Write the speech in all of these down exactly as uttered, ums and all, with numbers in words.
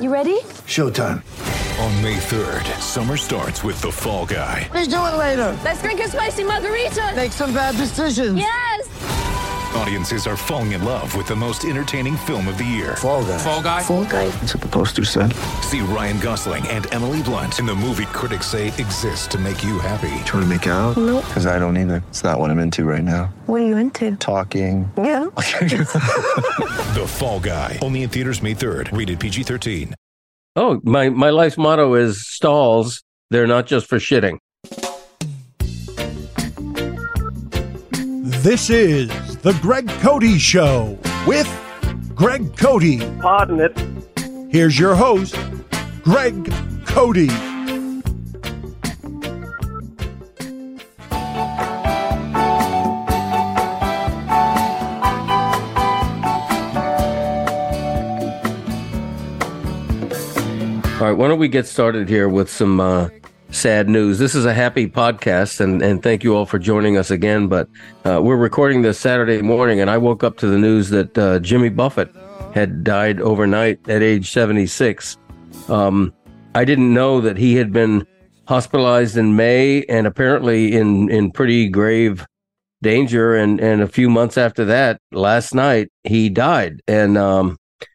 You ready? Showtime. On May third, summer starts with The Fall Guy. Let's do it later. Let's drink a spicy margarita. Make some bad decisions. Yes. Audiences are falling in love with the most entertaining film of the year. Fall Guy. Fall Guy? Fall guy. That's what the poster said. See Ryan Gosling and Emily Blunt in the movie critics say exists to make you happy. Trying to make it out? Nope. Because I don't either. It's not what I'm into right now. What are you into? Talking. Yeah. The Fall Guy. Only in theaters May third. Rated P G thirteen. Oh, my, my life's motto is stalls. They're not just for shitting. This is The Greg Cody Show with Greg Cody. Pardon it. Here's your host, Greg Cody. All right, why don't we get started here with some uh, sad news. This is a happy podcast, and, and thank you all for joining us again. But uh, we're recording this Saturday morning, and I woke up to the news that uh, Jimmy Buffett had died overnight at age seventy-six. Um, I didn't know that he had been hospitalized in May and apparently in, in pretty grave danger. And, and a few months after that, last night, he died. And um,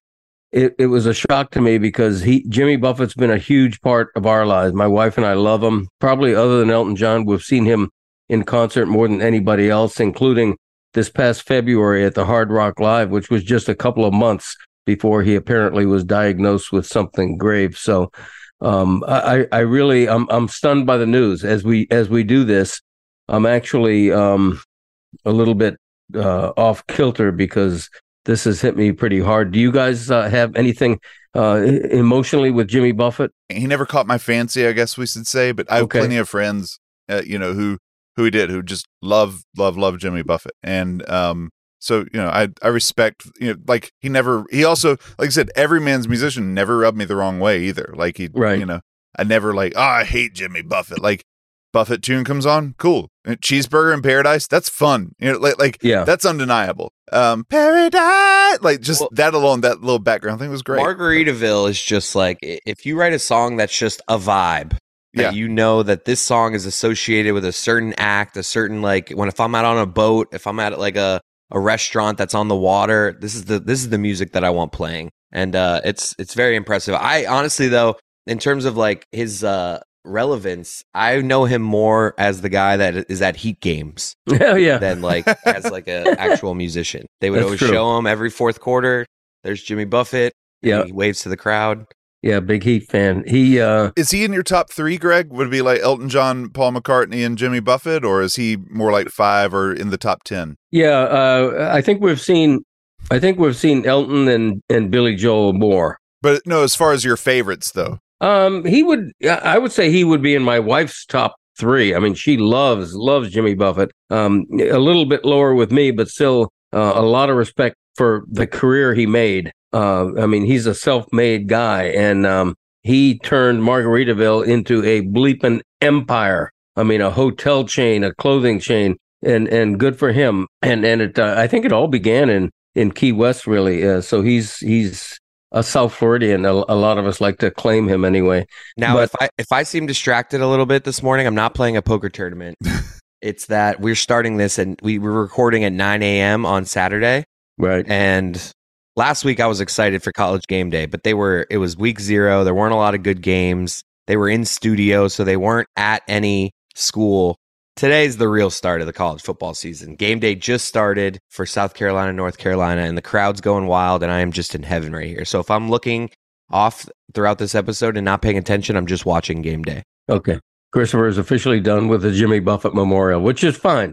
It, it was a shock to me because he Jimmy Buffett's been a huge part of our lives. My wife and I love him. Probably other than Elton John, we've seen him in concert more than anybody else, including this past February at the Hard Rock Live, which was just a couple of months before he apparently was diagnosed with something grave. So um, I, I really I'm I'm stunned by the news. As we as we do this, I'm actually um, a little bit uh, off kilter because this has hit me pretty hard. Do you guys uh, have anything uh, emotionally with Jimmy Buffett? He never caught my fancy, I guess we should say, but I have Okay. plenty of friends, uh, you know, who who he did, who just love, love, love Jimmy Buffett. And um, so, you know, I I respect, you know, like he never, he also, like I said, every man's musician never rubbed me the wrong way either. Like he, Right. you know, I never like, oh, I hate Jimmy Buffett. Like Buffett tune comes on, cool. And Cheeseburger in Paradise, that's fun. You know, like, like Yeah. that's undeniable. Um, Paradise, like just Well- that alone, that little background thing was great. Margaritaville is just like i- if you write a song that's just a vibe, that Yeah. you know that this song is associated with a certain act, a certain like when if I'm out on a boat, if I'm at like a, a restaurant that's on the water, this is the this is the music that I want playing, and uh, it's it's very impressive. I honestly though, in terms of like his uh, relevance, I know him more as the guy that is at Heat games Oh, yeah. than like as like an actual musician. They would That's always true. show him every fourth quarter. There's Jimmy Buffett. and Yeah. he waves to the crowd. Yeah, big Heat fan. He, uh, Is he in your top three, Greg? Would it be like Elton John, Paul McCartney, and Jimmy Buffett, or is he more like five or in the top ten? yeah, uh, I think we've seen, I think we've seen Elton and, and Billy Joel more. But no, as far as your favorites, though. Um, he would, I would say he would be in my wife's top three. I mean, she loves, loves Jimmy Buffett. Um, a little bit lower with me, but still uh, a lot of respect for the career he made. Uh, I mean, he's a self-made guy, and um, he turned Margaritaville into a bleeping empire. I mean, a hotel chain, a clothing chain, and and good for him. And and it, uh, I think it all began in in Key West, really. Uh, so he's he's a South Floridian. A, a lot of us like to claim him anyway. Now, But- if I if I seem distracted a little bit this morning, I'm not playing a poker tournament. It's that we're starting this and we were recording at nine a.m. on Saturday. Right. And last week I was excited for College Game Day, but they were it was week zero. There weren't a lot of good games. They were in studio, so they weren't at any school. Today's the real start of the college football season. Game day just started for South Carolina, North Carolina, and the crowd's going wild, and I am just in heaven right here. So if I'm looking off throughout this episode and not paying attention, I'm just watching game day. Okay. Christopher is officially done with the Jimmy Buffett Memorial, which is fine.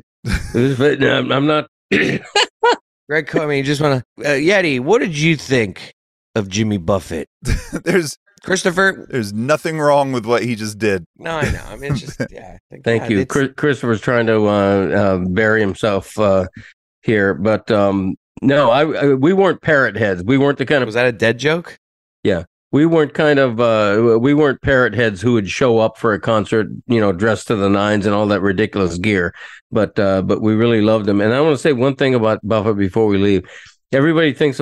I'm I'm not. Greg, I mean, you just want to, uh, Yeti, what did you think of Jimmy Buffett? there's Christopher? there's nothing wrong with what he just did. No, I know. I mean, it's just, yeah. I think, Thank God, you. it's- Chris, Christopher's trying to uh, uh, bury himself uh, here, but um, no, I, I we weren't parrot heads. We weren't the kind of Was that a dead joke? we weren't kind of uh, we weren't parrot heads who would show up for a concert, you know, dressed to the nines and all that ridiculous gear. But uh, but we really loved him. And I want to say one thing about Buffett before we leave. Everybody thinks about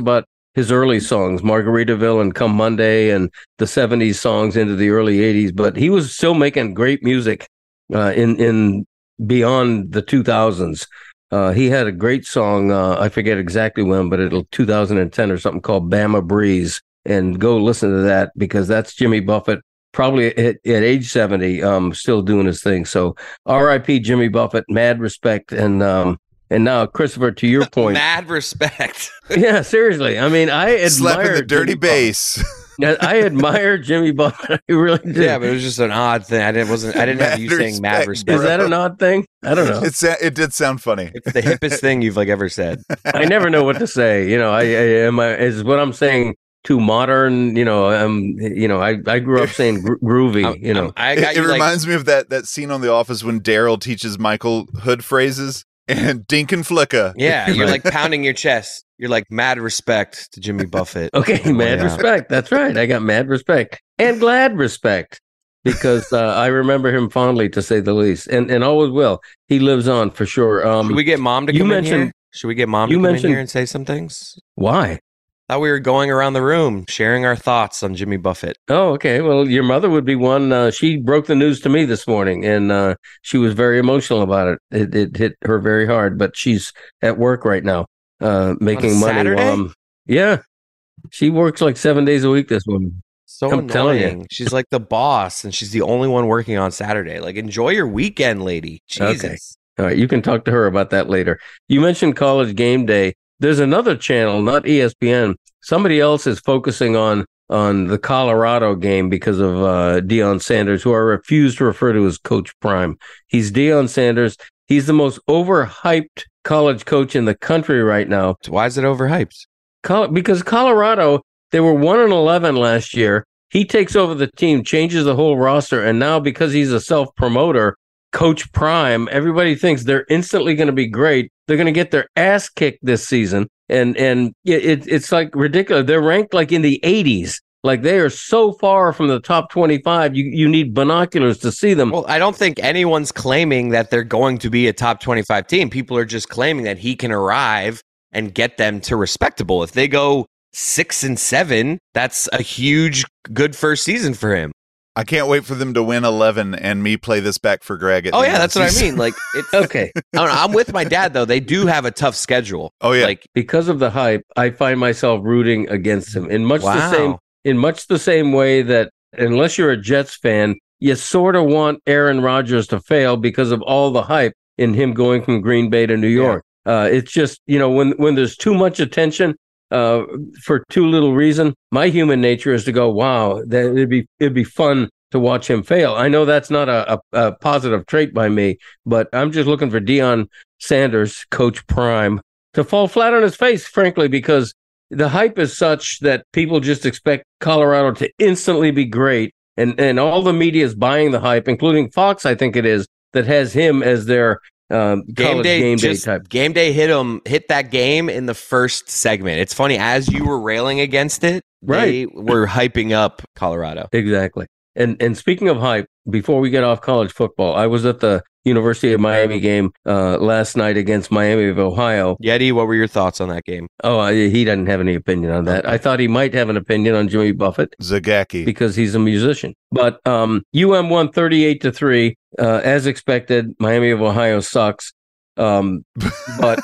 his early songs, Margaritaville and Come Monday, and the seventies songs into the early eighties. But he was still making great music uh, in in beyond the two thousands. Uh, he had a great song. Uh, I forget exactly when, but it'll two thousand ten or something called Bama Breeze. And go listen to that because that's Jimmy Buffett, probably at, at age seventy, um, still doing his thing. So R I P Jimmy Buffett, mad respect. And um, and now, Christopher, to your point. Mad respect. Yeah, seriously. I mean, I admire Slapping the dirty Jimmy bass. I admire Jimmy Buffett. I really do. Yeah, but it was just an odd thing. I didn't wasn't I didn't have you saying mad respect. Is that an odd thing? I don't know. It's it did sound funny. It's the hippest thing you've like ever said. I never know what to say. You know, I, I am I is what I'm saying too modern. You know, um, you know, I, I grew up saying gro- groovy. I'm- you know, I'm- I got It, it you, like- reminds me of that that scene on The Office when Daryl teaches Michael hood phrases and Dink and Flicka. Yeah, you're like pounding your chest. You're like mad respect to Jimmy Buffett. okay, mad Yeah. respect. That's right. I got mad respect and glad respect because uh, I remember him fondly, to say the least, and and always will. He lives on for sure. Um, Should we get mom to you come in mentioned- here? Should we get mom to you come in mentioned- here and say some things? why? Thought we were going around the room sharing our thoughts on Jimmy Buffett. Oh, okay. Well, your mother would be one. Uh, she broke the news to me this morning, and uh, she was very emotional about it. it. It hit her very hard, but she's at work right now, uh, making money. Saturday? While I'm, yeah, she works like seven days a week. This woman. So I'm telling you. annoying. She's like the boss, and she's the only one working on Saturday. Like, enjoy your weekend, lady. Jesus. Okay. All right, you can talk to her about that later. You mentioned College Game Day. There's another channel, not E S P N. Somebody else is focusing on on the Colorado game because of uh, Deion Sanders, who I refuse to refer to as Coach Prime. He's Deion Sanders. He's the most overhyped college coach in the country right now. Why is it overhyped? Col- because Colorado, they were one and eleven last year. He takes over the team, changes the whole roster, and now because he's a self-promoter, Coach Prime, everybody thinks they're instantly going to be great. They're going to get their ass kicked this season, and and it, it's like ridiculous. They're ranked like in the eighties. Like they are so far from the top twenty-five. You you need binoculars to see them. Well, I don't think anyone's claiming that they're going to be a top twenty-five team. People are just claiming that he can arrive and get them to respectable. If they go six and seven, that's a huge, good first season for him. I can't wait for them to win eleven and me play this back for Greg. At Oh the yeah, end that's of the what I season. mean. Like, it's Okay, I don't know, I'm with my dad though. They do have a tough schedule. Oh yeah. Like, because of the hype, I find myself rooting against him in much the Wow. same in much the same way that unless you're a Jets fan, you sort of want Aaron Rodgers to fail because of all the hype in him going from Green Bay to New York. Uh, it's just, you know, when when there's too much attention uh, for too little reason, my human nature is to go, wow, that it'd be it'd be fun to watch him fail. I know that's not a, a, a positive trait by me, but I'm just looking for Deion Sanders, Coach Prime, to fall flat on his face, frankly, because the hype is such that people just expect Colorado to instantly be great. And, and all the media is buying the hype, including Fox, I think it is, that has him as their um, game college day, game day just, type. game day hit him, hit that game in the first segment. It's funny, as you were railing against it, they were hyping up Colorado. Exactly. And and speaking of hype, before we get off college football, I was at the University of Miami game uh, last night against Miami of Ohio. Yeti, what were your thoughts on that game? Oh, I, he doesn't have any opinion on that. I thought he might have an opinion on Jimmy Buffett Zagacki. because he's a musician. But um, U M won thirty-eight to three, uh, as expected. Miami of Ohio sucks. Um, but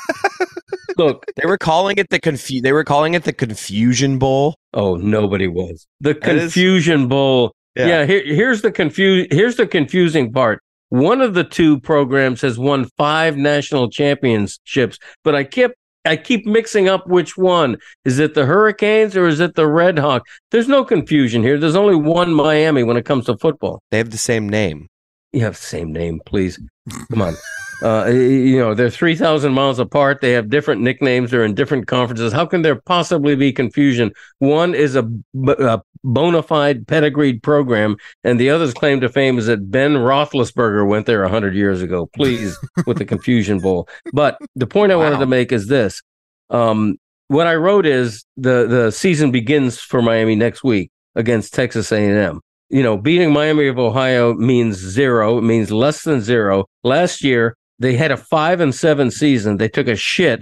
look, They were calling it the confu- They were calling it the Confusion Bowl. oh, nobody was the That is- Confusion Bowl. Yeah. Yeah, here, here's the confuse. Here's the confusing part. One of the two programs has won five national championships, but I keep I keep mixing up which one. Is it the Hurricanes or is it the Red Hawk? There's no confusion here. There's only one Miami when it comes to football. They have the same name. You have the same name, please. Come on. Uh, you know, they're three thousand miles apart. They have different nicknames. They're in different conferences. How can there possibly be confusion? One is a, a bona fide pedigreed program, and the other's claim to fame is that Ben Roethlisberger went there one hundred years ago. Please, with the Confusion Bowl. But the point I Wow. wanted to make is this. Um, what I wrote is the, the season begins for Miami next week against Texas A and M. You know, beating Miami of Ohio means zero. It means less than zero. Last year, they had a five and seven season. They took a shit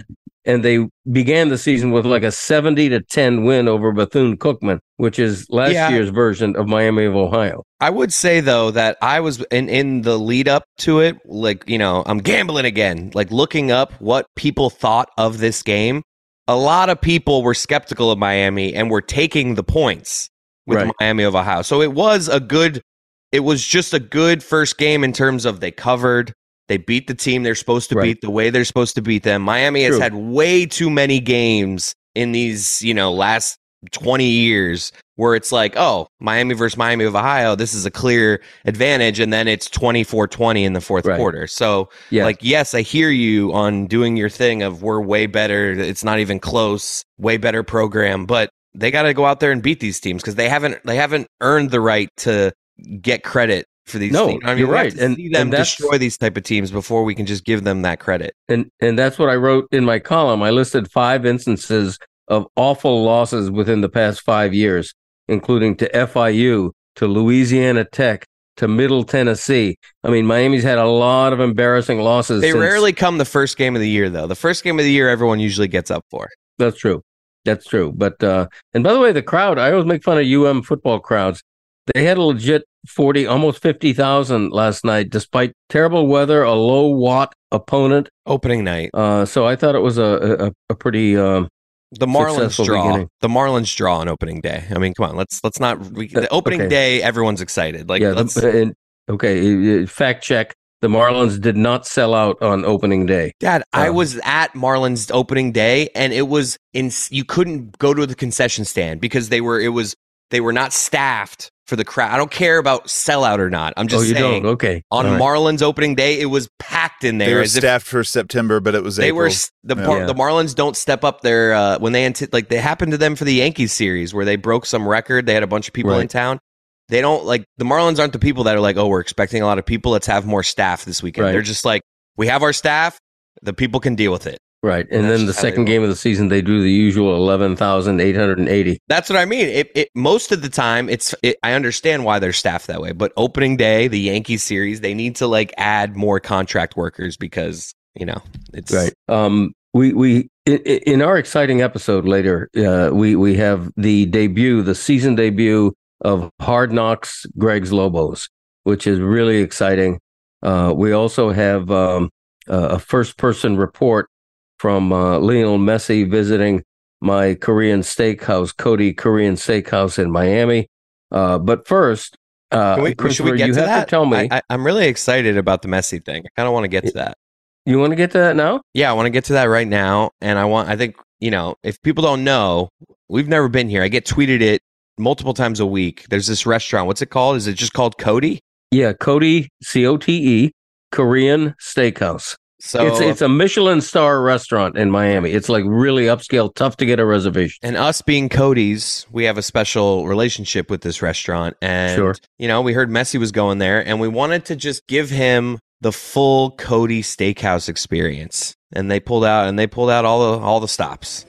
and they began the season with like a seventy to ten win over Bethune-Cookman, which is last Yeah. year's version of Miami of Ohio. I would say though that I was in in the lead up to it, like, you know, I'm gambling again, like looking up what people thought of this game. A lot of people were skeptical of Miami and were taking the points with Right. Miami of Ohio. So it was a good, it was just a good first game in terms of they covered, they beat the team they're supposed to Right. beat the way they're supposed to beat them. Miami has True. had way too many games in these, you know, last twenty years where it's like, oh, Miami versus Miami of Ohio, this is a clear advantage, and then it's twenty-four twenty in the fourth Right. quarter. So, Yeah. like, yes, I hear you on doing your thing of we're way better, it's not even close, way better program, but they got to go out there and beat these teams because they haven't they haven't earned the right to get credit for these No, teams. I mean, you're we have right. to And- see them and that's- destroy these type of teams before we can just give them that credit. And and that's what I wrote in my column. I listed five instances of awful losses within the past five years, including to F I U, to Louisiana Tech, to Middle Tennessee. I mean, Miami's had a lot of embarrassing losses. They since- rarely come the first game of the year, though. The first game of the year, everyone usually gets up for. That's true. That's true. But uh, and by the way, the crowd. I always make fun of U M football crowds. They had a legit forty, almost fifty thousand last night, despite terrible weather, a low watt opponent. Opening night. Uh, so I thought it was a a, a pretty. Um, The Marlins Successful draw. beginning. The Marlins draw on opening day. I mean, come on, let's let's not. We, the opening Okay. day, everyone's excited. Like, yeah. let's. The, and, okay. uh, Fact check. The Marlins did not sell out on opening day. Dad, I Uh, was at Marlins opening day, and it was in. You couldn't go to the concession stand because they were. It was they were not staffed for the crowd. I don't care about sellout or not. I'm just oh, you saying. don't? Okay. On All right. Marlins opening day, it was packed in there. They were as if staffed for September, but it was They April. were s- the Yeah. Mar- Yeah. the Marlins don't step up their uh, when they anti- like they happened to them for the Yankees series where they broke some record. They had a bunch of people in Right. town. They don't like the Marlins aren't the people that are like, oh, we're expecting a lot of people. Let's have more staff this weekend. Right. They're just like, we have our staff. The people can deal with it. Right. And That's then the just how they second roll. game of the season, they do the usual eleven thousand eight hundred eighty. That's what I mean. It, it most of the time, it's it, I understand why they're staffed that way. But opening day, the Yankees series, they need to like add more contract workers because you know it's Right. Um, we we i- i- in our exciting episode later, uh, we we have the debut, the season debut of Hard Knocks, Greg's Lobos, which is really exciting. Uh, we also have um, uh, a first person report from uh, Lionel Messi visiting my Korean steakhouse, Cody Korean Steakhouse in Miami. Uh, but first, uh, Can we, should Christopher, we get you to have that? to tell me. I, I, I'm really excited about the Messi thing. I kind of want to get to that. You want to get to that now? Yeah, I want to get to that right now. And I want, I think, you know, if people don't know, we've never been here. I get tweeted it multiple times a week. There's this restaurant. What's it called? Is it just called Cody? Yeah, Cody, C O T E, Korean Steakhouse. So it's it's a Michelin star restaurant in Miami. It's like really upscale, tough to get a reservation. and us being Cody's, we have a special relationship with this restaurant. And, Sure. you know, we heard Messi was going there and we wanted to just give him the full Cody Steakhouse experience. And they pulled out and they pulled out all the all the stops.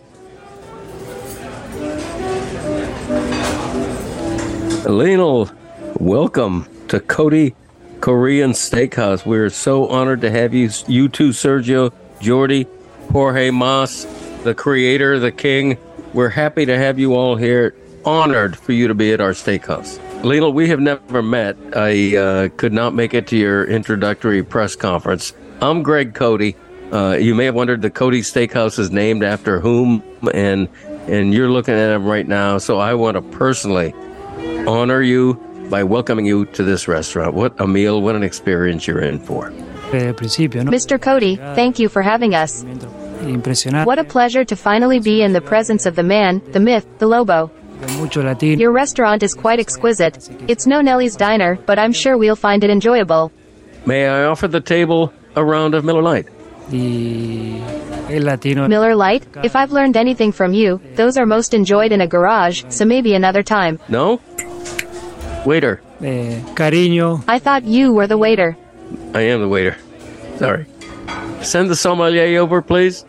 Lionel, welcome to Cody Korean Steakhouse. We're so honored to have you, you two, Sergio, Jordy, Jorge Mas, the creator, the king. We're happy to have you all here. Honored for you to be at our steakhouse. Lionel, we have never met. I uh, could not make it to your introductory press conference. I'm Greg Cody. Uh, you may have wondered the Cody Steakhouse is named after whom, and and you're looking at him right now. So I want to personally honor you by welcoming you to this restaurant. What a meal, what an experience you're in for. Mister Cody, thank you for having us. Impresionante. What a pleasure to finally be in the presence of the man, the myth, the Lobo. Mucho latino. Your restaurant is quite exquisite. It's no Nelly's Diner, but I'm sure we'll find it enjoyable. May I offer the table a round of Miller Lite? Y el latino. Miller Lite, if I've learned anything from you, those are most enjoyed in a garage, so maybe another time. No? Waiter. Eh, cariño. I thought you were the waiter. I am the waiter. Sorry. Send the sommelier over, please.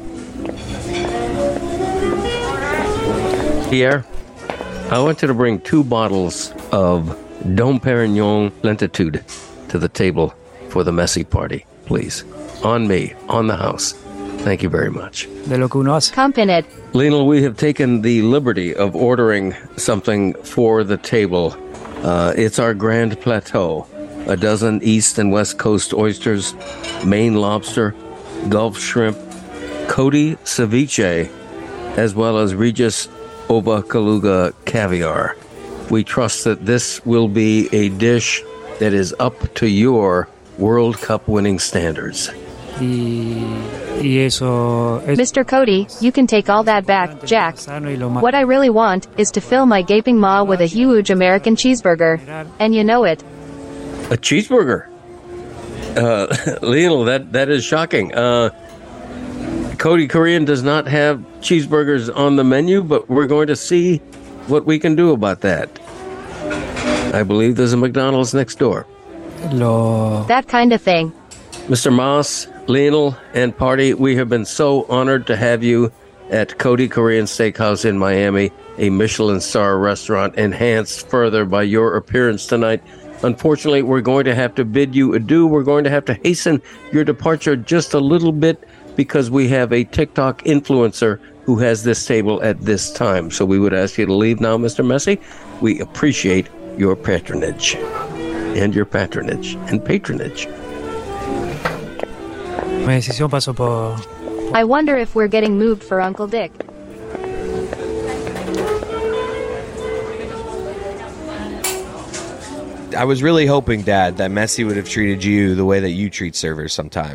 Pierre, I want you to bring two bottles of Dom Perignon Lentitude to the table for the Messi party, please. On me, on the house. Thank you very much. de lo que uno hace. Compinit. Lionel, we have taken the liberty of ordering something for the table. Uh, it's our Grand Plateau. A dozen East and West Coast oysters, Maine lobster, Gulf shrimp, Cody ceviche, as well as Regis Ova Kaluga caviar. We trust that this will be a dish that is up to your World Cup winning standards. Y, y eso es Mister Cody, you can take all that back, Jack. sano y lo más. What I really want is to fill my gaping maw with a huge American cheeseburger. And you know it. A cheeseburger. Uh, Lionel, that, that is shocking. Uh, Cody Korean does not have cheeseburgers on the menu, but we're going to see what we can do about that. I believe there's a McDonald's next door. Lo, That kind of thing. Mister Moss, Lionel, and Party, we have been so honored to have you at Cody Korean Steakhouse in Miami, a Michelin star restaurant enhanced further by your appearance tonight. Unfortunately, we're going to have to bid you adieu. We're going to have to hasten your departure just a little bit because we have a TikTok influencer who has this table at this time. So we would ask you to leave now, Mister Messi. We appreciate your patronage and your patronage and patronage. mi decisión pasó por... I wonder if we're getting moved for Uncle Dick. I was really hoping, Dad, that Messi would have treated you the way that you treat servers sometime.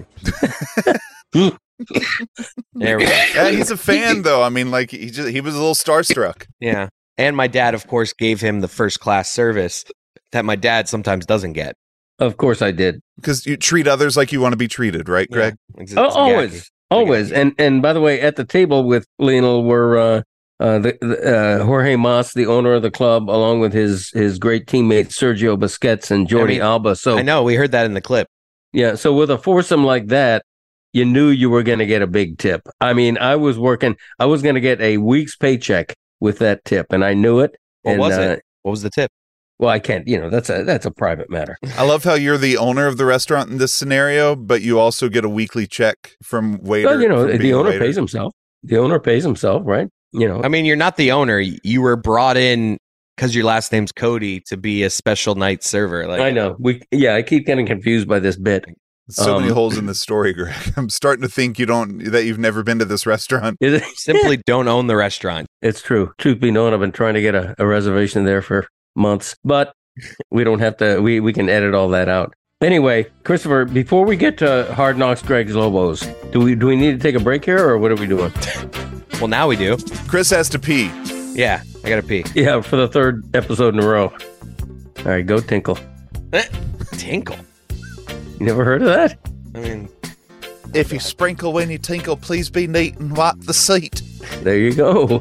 There we go. Yeah, he's a fan though. I mean, like he just he was a little starstruck. Yeah. And my dad, of course, gave him the first class service that my dad sometimes doesn't get. Of course I did. Because you treat others like you want to be treated, right, Greg? Yeah, ex- Oh, exactly. always, always. And and by the way, at the table with Lionel were uh, uh, the, the, uh, Jorge Mas, the owner of the club, along with his his great teammate Sergio Busquets and Jordi I mean, Alba. So I know, we heard that in the clip. yeah, so with a foursome like that, you knew you were going to get a big tip. I mean, I was working, I was going to get a week's paycheck with that tip, and I knew it. What and, was uh, it? What was the tip? Well, I can't. You know, that's a that's a private matter. I love how you're the owner of the restaurant in this scenario, but you also get a weekly check from waiter. Well, you know, from the being a owner waiter. pays himself. The owner pays himself, right? You know, I mean, you're not the owner. You were brought in because your last name's Cody to be a special night server. Like I know. We yeah, I keep getting confused by this bit. So many Um, holes in this story, Greg. I'm starting to think you don't that you've never been to this restaurant. Is it? simply don't own the restaurant. It's true. Truth be known, I've been trying to get a, a reservation there for months, but we don't have to. We we can edit all that out. Anyway, Christopher, before we get to Hard Knocks, Greg's Lobos, do we do we need to take a break here, or what are we doing? Well, now we do. Chris has to pee. Yeah, I gotta pee. Yeah, for the third episode in a row. All right, go Tinkle. Tinkle. You never heard of that? I mean, If you sprinkle when you tinkle, please be neat and wipe the seat. There you go.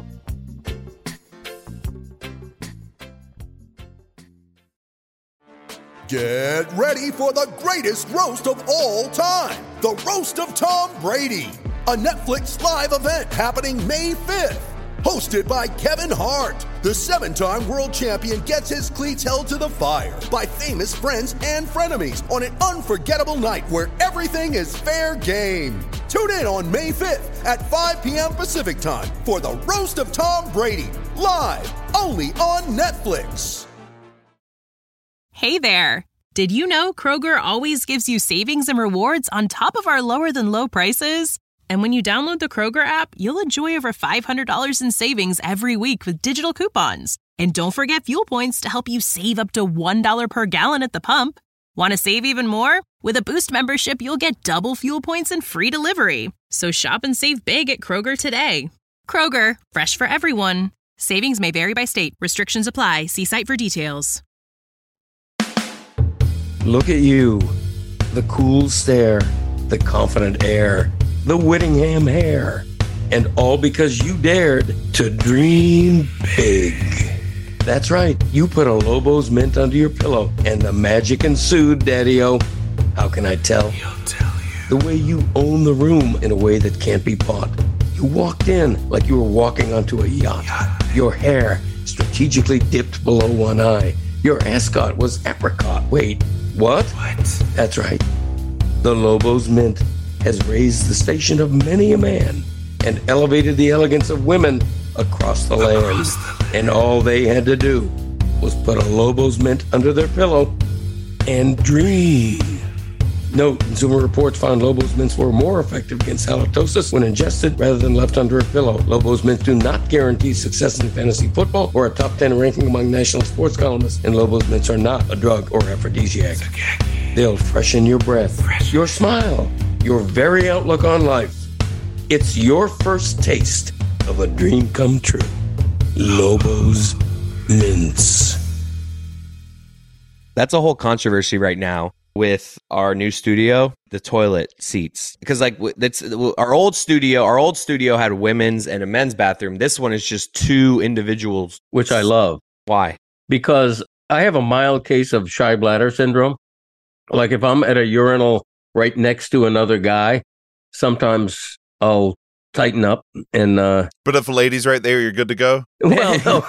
Get ready for the greatest roast of all time, the Roast of Tom Brady, a Netflix live event happening May fifth. Hosted by Kevin Hart, the seven-time world champion gets his cleats held to the fire by famous friends and frenemies on an unforgettable night where everything is fair game. Tune in on May fifth at five p.m. Pacific time for the Roast of Tom Brady, live only on Netflix. Hey there! Did you know Kroger always gives you savings and rewards on top of our lower-than-low prices? And when you download the Kroger app, you'll enjoy over five hundred dollars in savings every week with digital coupons. And don't forget fuel points to help you save up to one dollar per gallon at the pump. Want to save even more? With a Boost membership, you'll get double fuel points and free delivery. So shop and save big at Kroger today. Kroger, fresh for everyone. Savings may vary by state. Restrictions apply. See site for details. Look at you. The cool stare, the confident air, the Whittingham hair. And all because you dared to dream big. That's right. You put a Lobo's Mint under your pillow and the magic ensued, Daddy-O. How can I tell? He'll tell you. The way you own the room in a way that can't be bought. You walked in like you were walking onto a yacht. yacht. Your hair strategically dipped below one eye. Your ascot was apricot. Wait, what? What? That's right. The Lobo's Mint has raised the station of many a man and elevated the elegance of women across the land. And all they had to do was put a Lobos Mint under their pillow and dream. Note, Consumer Reports found Lobos Mints were more effective against halitosis when ingested rather than left under a pillow. Lobos Mints do not guarantee success in fantasy football or a top ten ranking among national sports columnists, and Lobos Mints are not a drug or aphrodisiac. They'll freshen your breath, your smile, your very outlook on life. It's your first taste of a dream come true. Lobos Mints. That's a whole controversy right now with our new studio, the toilet seats. Because like that's our old studio, our old studio had women's and a men's bathroom. This one is just two individuals. Which I love. Why? Because I have a mild case of shy bladder syndrome. Like if I'm at a urinal right next to another guy, sometimes I'll tighten up and uh but if a lady's right there, you're good to go. Well, no.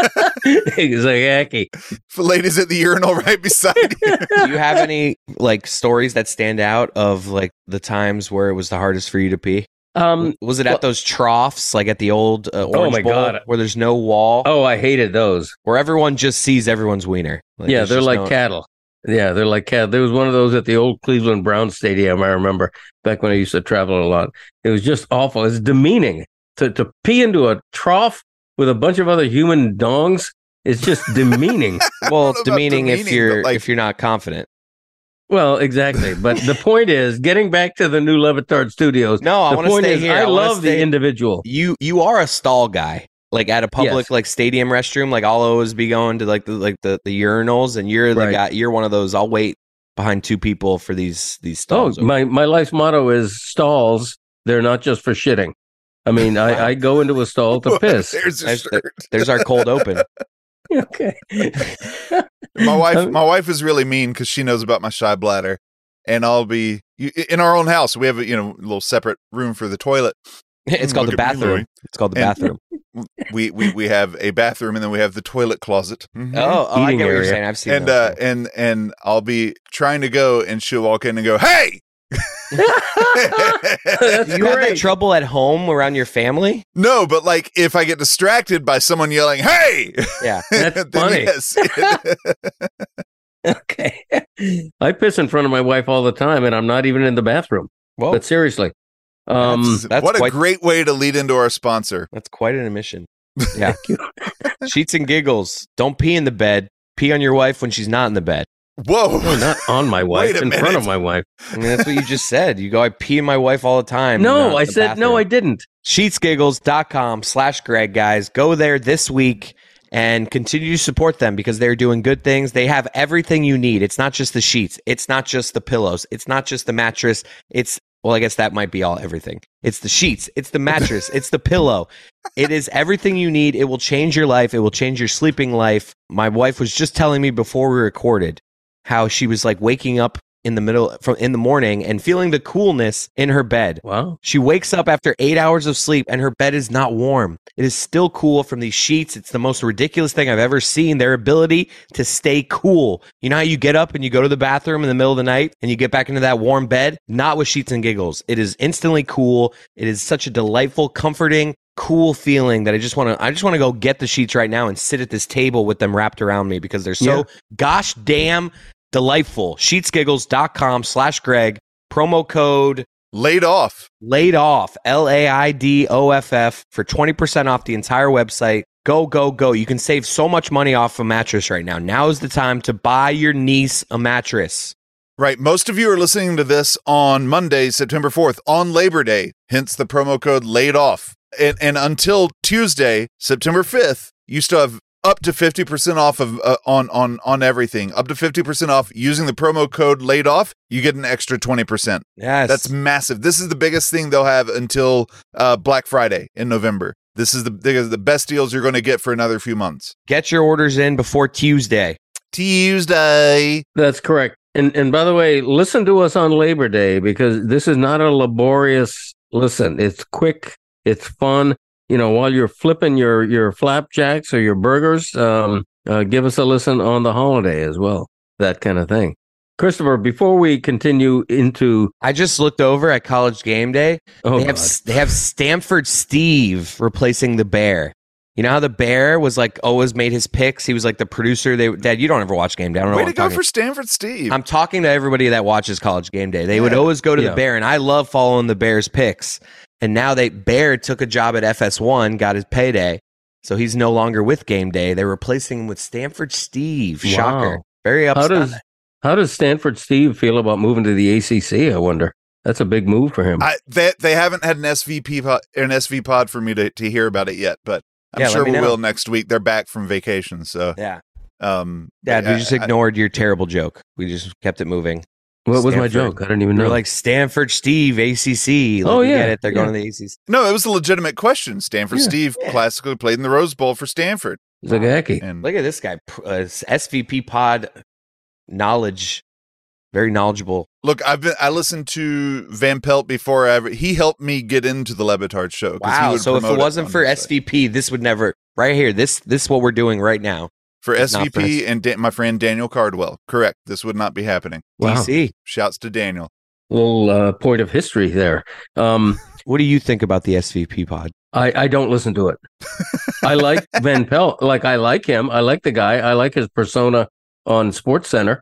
Exactly. If a lady's at the urinal right beside you. Do you have any like stories that stand out of like the times where it was the hardest for you to pee? Um, was it at well, those troughs, like at the old uh, Orange oh my Bowl, God. where there's no wall? Oh, I hated those. Where everyone just sees everyone's wiener. Like, yeah, they're like no... cattle. Yeah, they're like cattle. There was one of those at the old Cleveland Browns Stadium, I remember, back when I used to travel a lot. It was just awful. It's demeaning. To, to pee into a trough with a bunch of other human dongs is just demeaning. Well, demeaning, demeaning if you're like... if you're not confident. Well, exactly. But the point is, getting back to the new Levitard Studios. No, I want to stay is, here. I, I love stay... the individual. You you are a stall guy, like at a public yes. like stadium restroom. Like I'll always be going to like the like the, the urinals, and you're the right. guy. You're one of those. I'll wait behind two people for these these stalls. Oh, my my life's motto is stalls. They're not just for shitting. I mean, I, I go into a stall to piss. There's, there's, the, there's our cold open. Okay. my wife, my wife is really mean because she knows about my shy bladder, and I'll be in our own house. We have a you know a little separate room for the toilet. It's called the bathroom. It's called the and bathroom. We, we we have a bathroom, and then we have the toilet closet. Mm-hmm. Oh, oh I get what you're saying. I've seen and those, uh, and and I'll be trying to go, and she'll walk in and go, "Hey." Do you have that trouble at home around your family? No, but like if I get distracted by someone yelling, "Hey!" Yeah, that's funny. Yes. Okay, I piss in front of my wife all the time, and I'm not even in the bathroom. Whoa. But seriously, um, that's, that's what quite, a great way to lead into our sponsor. That's quite an admission. Yeah, Sheets and Giggles. Don't pee in the bed. Pee on your wife when she's not in the bed. Whoa! No, not on my wife. In minute. front of my wife. I mean, that's what you just said. You go, I pee in my wife all the time. No, I said bathroom. No, I didn't. Sheetsgiggles.com slash Greg, guys. Go there this week and continue to support them because they're doing good things. They have everything you need. It's not just the sheets. It's not just the pillows. It's not just the mattress. It's, well, I guess that might be all everything. It's the sheets. It's the mattress. It's the pillow. It is everything you need. It will change your life. It will change your sleeping life. My wife was just telling me before we recorded how she was like waking up in the middle from in the morning and feeling the coolness in her bed. Wow. She wakes up after eight hours of sleep and her bed is not warm. It is still cool from these sheets. It's the most ridiculous thing I've ever seen. Their ability to stay cool. You know how you get up and you go to the bathroom in the middle of the night and you get back into that warm bed? Not with Sheets and Giggles. It is instantly cool. It is such a delightful, comforting, cool feeling that I just want to I just want to go get the sheets right now and sit at this table with them wrapped around me because they're so yeah. gosh damn delightful. Sheetsgiggles.com slash Greg. Promo code laid off. Laid off. L A I D O F F for twenty percent off the entire website. Go, go, go. You can save so much money off a mattress right now. Now is the time to buy your niece a mattress. Right. Most of you are listening to this on Monday, September fourth, on Labor Day, hence the promo code laid off. And, and until Tuesday, September fifth, you still have up to fifty percent off of uh, on on on everything. Up to fifty percent off using the promo code laid off. You get an extra twenty percent. Yes. That's massive. This is the biggest thing they'll have until uh, Black Friday in November. This is the the best deals you're going to get for another few months. Get your orders in before Tuesday. Tuesday. That's correct. And and by the way, listen to us on Labor Day because this is not a laborious listen. It's quick. It's fun. You know, while you're flipping your, your flapjacks or your burgers, um, uh, give us a listen on the holiday as well. That kind of thing. Christopher, before we continue into, I just looked over at College Game Day. Oh, they have God. they have Stanford Steve replacing the Bear. You know how the Bear was like always made his picks. He was like the producer. They Dad, you don't ever watch Game Day. I don't know. Way what to I'm go talking. for Stanford Steve. I'm talking to everybody that watches College Game Day. They Yeah. would always go to Yeah. the Bear, and I love following the Bears picks. And now they Bear took a job at F S one, got his payday, so he's no longer with Game Day. They're replacing him with Stanford Steve. Wow. Shocker. Very how upset. does how does Stanford Steve feel about moving to the A C C? I wonder. That's a big move for him. I, they they haven't had an S V P pod, an S V pod for me to, to hear about it yet, but I'm Yeah, sure let me we know. will next week. They're back from vacation, so Yeah. um, Dad, I- we just I- ignored your terrible joke. We just kept it moving. what was my Stanford. joke? I didn't even We know. were like Stanford Steve, A C C. Like, Oh, we yeah, get it. They're going yeah. to the A C C. No, it was a legitimate question. Stanford Yeah. Steve Yeah. classically played in the Rose Bowl for Stanford, Zagacki. and Look at this guy. Uh, S V P pod knowledge. Very knowledgeable. look, I've been I listened to Van Pelt before I ever. He helped me get into the Lebitard show. 'cause he Wow. would So if promote it wasn't on for his site. S V P, this would never. Right here. This this is what we're doing right now. for It's not for S V P us. and da- my friend Daniel Cardwell, correct. This would not be happening. Wow. D C. Shouts to Daniel. Little uh, point of history there. Um, What do you think about the S V P pod? I, I don't listen to it. I like Van Pelt. Like I like him. I like the guy. I like his persona on Sports Center.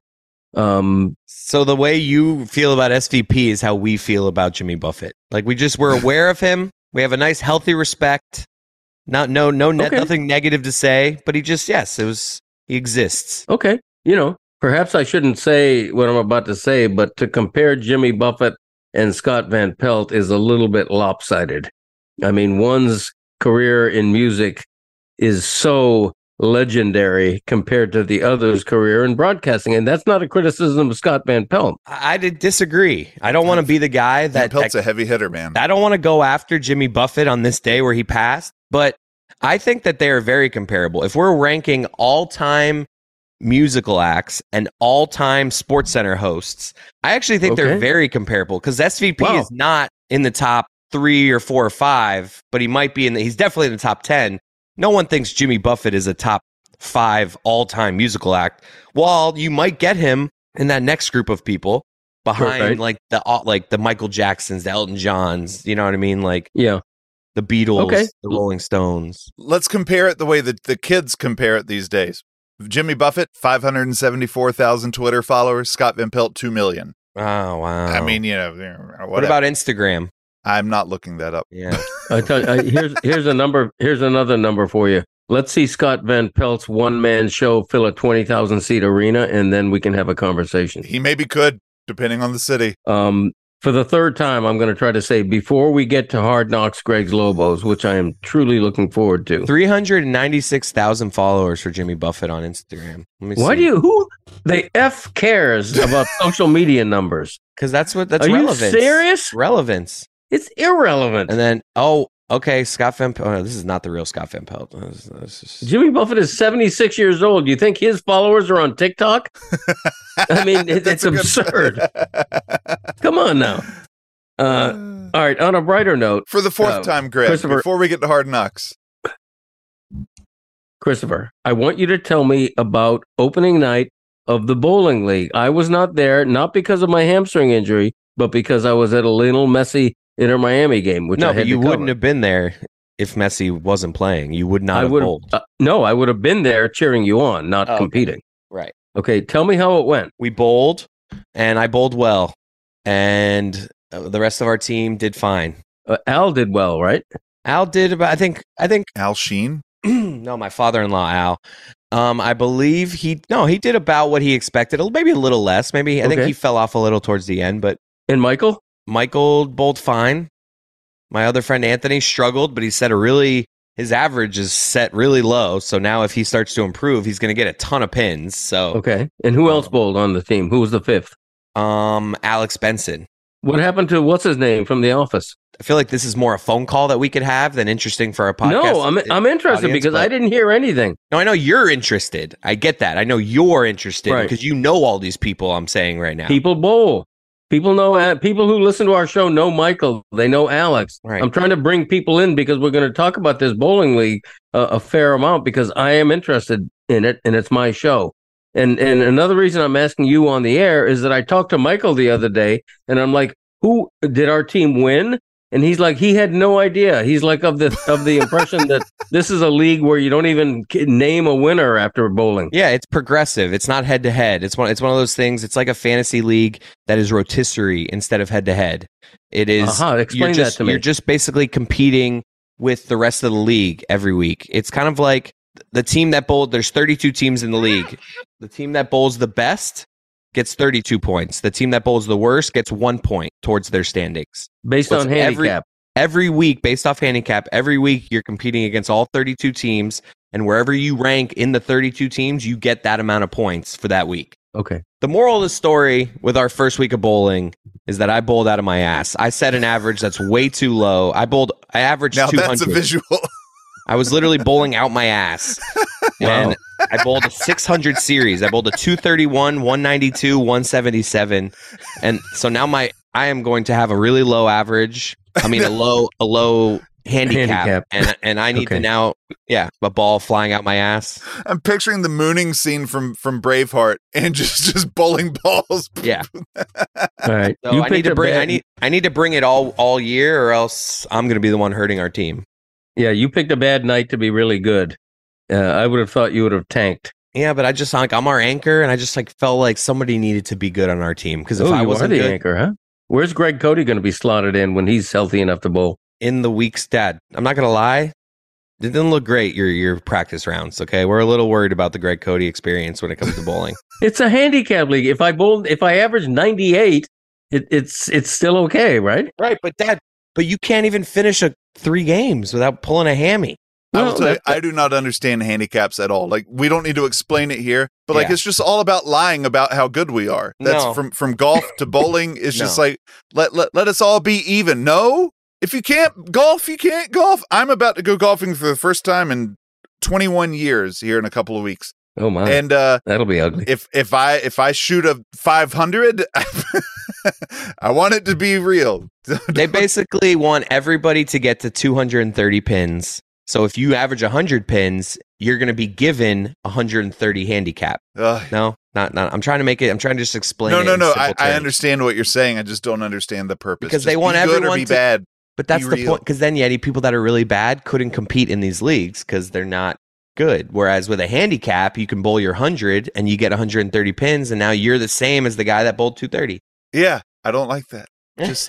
Um, So the way you feel about S V P is how we feel about Jimmy Buffett. Like we just we're aware of him. We have a nice, healthy respect. Not no no ne- Okay. nothing negative to say, but he just yes, it was he exists. okay, you know, perhaps I shouldn't say what I'm about to say, but to compare Jimmy Buffett and Scott Van Pelt is a little bit lopsided. I mean, one's career in music is so legendary compared to the other's career in broadcasting, and that's not a criticism of Scott Van Pelt. I, I did disagree. I don't want to be the guy Van that, Pelt's that a heavy hitter, man. I don't want to go after Jimmy Buffett on this day where he passed, but I think that they are very comparable. If we're ranking all-time musical acts and all-time Sports Center hosts, I actually think they're Okay. very comparable because S V P Wow. is not in the top three or four or five, but he might be in the, he's definitely in the top ten. No one thinks Jimmy Buffett is a top five all-time musical act. While you might get him in that next group of people behind Right. like the like the Michael Jacksons, the Elton Johns, you know what I mean? Like Yeah. the Beatles, Okay. the Rolling Stones. Let's compare it the way that the kids compare it these days. Jimmy Buffett, five hundred seventy-four thousand Twitter followers. Scott Van Pelt, two million. Oh wow! I mean, you know, whatever. what about Instagram? I'm not looking that up. Yeah, I tell you, I, here's here's a number. Here's another number for you. Let's see Scott Van Pelt's one man show fill a twenty thousand seat arena, and then we can have a conversation. He maybe could, depending on the city. Um, for the third time, I'm going to try to say before we get to Hard Knocks, Greg's Lobos, which I am truly looking forward to. three hundred ninety-six thousand followers for Jimmy Buffett on Instagram. Let me Why see. do you who the f cares about social media numbers? Because that's what that's Are relevance. you serious? Relevance. It's irrelevant. And then oh, okay, Scott Van Pelt. Oh, this is not the real Scott Van Pelt. This- this is- Jimmy Buffett is seventy-six years old. You think his followers are on TikTok? I mean, it, it's That's a good- absurd. Come on now. Uh, all right. On a brighter note, For the fourth Uh, time, Greg, Christopher- before we get to Hard Knocks. Christopher, I want you to tell me about opening night of the bowling league. I was not there, not because of my hamstring injury, but because I was at a Lionel Messi Inter Miami game, which I no, had but you to wouldn't cover. have been there if Messi wasn't playing. You would not I have would bowled. uh, no, I would have been there cheering you on, not Oh, okay. competing. Right. Okay, tell me how it went. We bowled, and I bowled well, and uh, the rest of our team did fine. Uh, Al did well, right? Al did about. I think. I think. Al Sheen? no, my father-in-law Al. Um, I believe he. No, he did about what he expected. Maybe a little less. Maybe I think Okay. he fell off a little towards the end. But And Michael? Michael bowled fine. My other friend Anthony struggled, but he set a really. His average is set really low. So now if he starts to improve, he's going to get a ton of pins. So Okay. And who else bowled on the team? Who was the fifth? um, Alex Benson. What happened to what's his name from The Office? I feel like this is more a phone call that we could have than interesting for our podcast. No, I'm I'm interested audience, because I but- didn't hear anything. No, I know you're interested. I get that. I know you're interested Right. because you know all these people I'm saying right now. People bowl. People know uh, people who listen to our show know Michael. They know Alex. Right. I'm trying to bring people in because we're going to talk about this bowling league uh, a fair amount because I am interested in it and it's my show. And and another reason I'm asking you on the air is that I talked to Michael the other day, and I'm like, "Who did our team win?" And he's like, he had no idea. He's like of the of the impression that this is a league where you don't even name a winner after bowling. Yeah, it's progressive. It's not head to head. It's one. It's one of those things. It's like a fantasy league that is rotisserie instead of head to head. It is. Uh-huh. Explain you're just, that to me. You're just basically competing with the rest of the league every week. It's kind of like the team that bowled. There's thirty-two teams in the league. The team that bowls the best gets thirty-two points. The team that bowls the worst gets one point towards their standings. Based What's on handicap. Every, every week, based off handicap, every week you're competing against all thirty-two teams, and wherever you rank in the thirty-two teams, you get that amount of points for that week. Okay. The moral of the story with our first week of bowling is that I bowled out of my ass. I set an average that's way too low. I bowled, I averaged Now two hundred. that's a visual. I was literally bowling out my ass. And I bowled a six hundred series. I bowled a two thirty-one, one ninety-two, one seventy-seven. And so now my I am going to have a really low average. I mean a low a low handicap. Handicap. And and I need Okay. to now yeah, a ball flying out my ass. I'm picturing the mooning scene from from Braveheart and just just bowling balls. Yeah. All right. So You I need picked to a bring bad- I need I need to bring it all all year or else I'm going to be the one hurting our team. Yeah, you picked a bad night to be really good. Uh, I would have thought you would have tanked. Yeah, but I just like I'm our anchor, and I just like felt like somebody needed to be good on our team because if Oh, I you are wasn't the good anchor, huh? Where's Greg Cody going to be slotted in when he's healthy enough to bowl? in the week's dad, I'm not gonna lie, it didn't look great your your practice rounds. Okay, we're a little worried about the Greg Cody experience when it comes to bowling. It's a handicap league. If I bowled, if I average ninety-eight, it, it's it's still okay, right? Right, but Dad, but you can't even finish a three games without pulling a hammy. I will Well, tell you, that- I do not understand handicaps at all. Like, we don't need to explain it here, but like, Yeah. it's just all about lying about how good we are. That's No. from from golf to bowling. It's just No. like let, let let us all be even. No, if you can't golf, you can't golf. I'm about to go golfing for the first time in twenty-one years here in a couple of weeks, Oh my, and uh, that'll be ugly. if if I if I shoot a five hundred, I want it to be real. They basically want everybody to get to two hundred thirty pins. So if you average one hundred pins, you're going to be given one hundred thirty handicap. Ugh. No, not not. I'm trying to make it. I'm trying to just explain. No, it no, in no. simple I, I terms. understand what you're saying. I just don't understand the purpose. Because Just they want be good everyone or be to- bad. But that's Be the real. point. Because then, Yeti, people that are really bad couldn't compete in these leagues because they're not good. Whereas with a handicap, you can bowl your one hundred and you get one hundred thirty pins, and now you're the same as the guy that bowled two thirty. Yeah, I don't like that. Eh. Just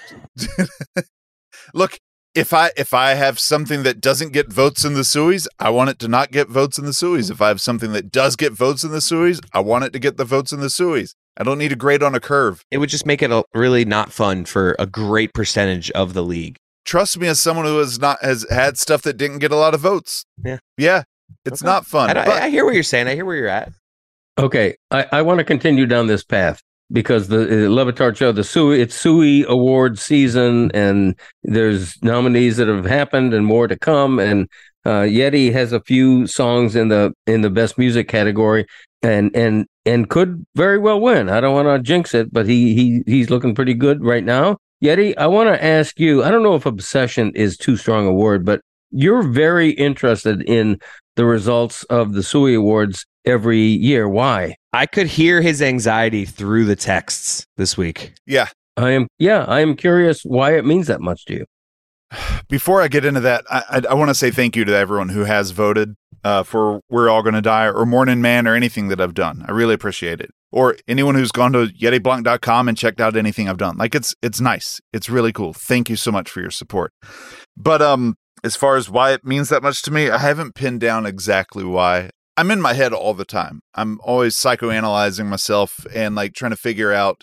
look, if I if I have something that doesn't get votes in the Sueys, I want it to not get votes in the Sueys. If I have something that does get votes in the Sueys, I want it to get the votes in the Sueys. I don't need a grade on a curve. It would just make it a, really not fun for a great percentage of the league. Trust me, as someone who has not has had stuff that didn't get a lot of votes. Yeah. Yeah. It's Okay. not fun. And I, but- I hear what you're saying. I hear where you're at. Okay, I, I want to continue down this path because the uh, Levitard show, the Sui, it's Sui Award season, and there's nominees that have happened and more to come. And uh, Yeti has a few songs in the in the best music category, and and and could very well win. I don't want to jinx it, but he he he's looking pretty good right now. Yeti, I want to ask you. I don't know if obsession is too strong a word, but you're very interested in the results of the Sui Awards every year. Why? I could hear his anxiety through the texts this week. yeah. I am, yeah, I am curious why it means that much to you. Before I get into that, I, I, I want to say thank you to everyone who has voted uh, for We're All Gonna Die or Morning Man or anything that I've done. I really appreciate it. Or anyone who's gone to yeti blanc dot com and checked out anything I've done. Like, it's it's nice. It's really cool. Thank you so much for your support. But um, as far as why it means that much to me, I haven't pinned down exactly why. I'm in my head all the time. I'm always psychoanalyzing myself and like trying to figure out